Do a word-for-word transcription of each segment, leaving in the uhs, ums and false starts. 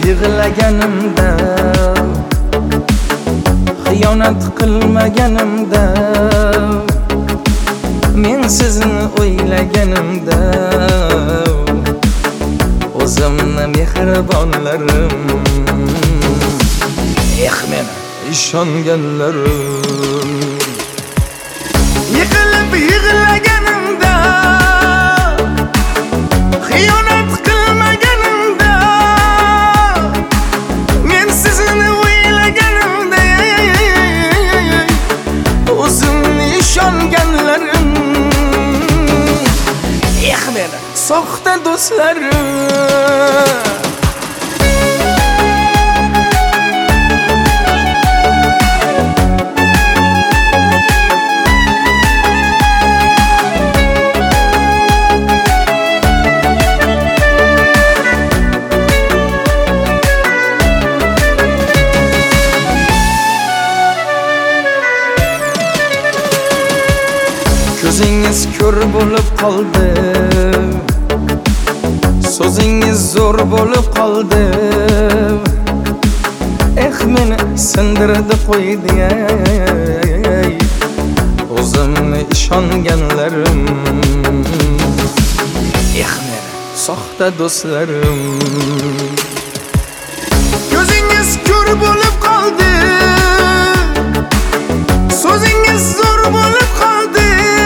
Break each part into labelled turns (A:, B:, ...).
A: yig'laganimda, xiyonat qilmaganimda, men sizni o'ylaganimda, o'zimni mehribonlarim, eh meni ishonganlarim. Yiqilib yig'laganimda, xiyonat qilmaganimda, men sizni o'ylaganimda, o'zimni ishonganlarim, eh meni soxta do'stlarim. Ko'zingiz ko'r bo'lib qoldi, so'zingiz zo'r bo'lib qoldi, eh meni sindirdi qo'ydi, o'zimni ishonganlarim, eh meni soxta do'stlarim. Ko'zingiz ko'r bo'lib qoldi, so'zingiz zo'r bo'lib qoldi,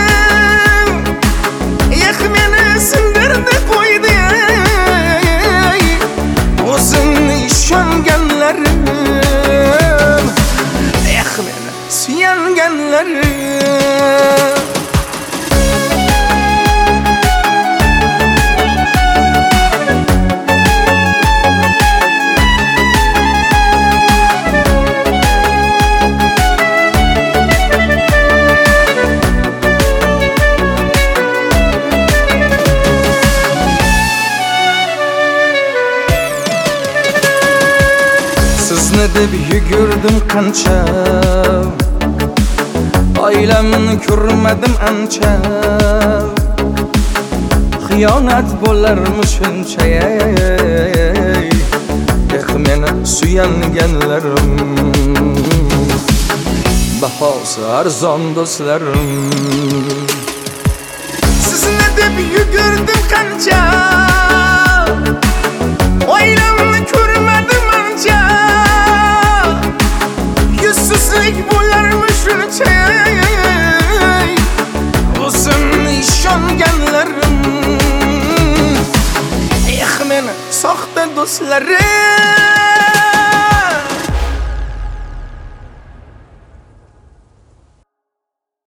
A: suyanganlarim. Sizni deb yugurdim qancha, oilamni ko'rmadim ancha, xiyonat bo'larmi shuncha, eh meni suyanganlarim, bahosi arzon do'stlarim. Sizni deb yugurdim qancha, oilamni ko'rmadim ancha, yuzsizlik bo'larmi shuncha, o'zimni ishonganlarim, eh meni soxta do'stlarim.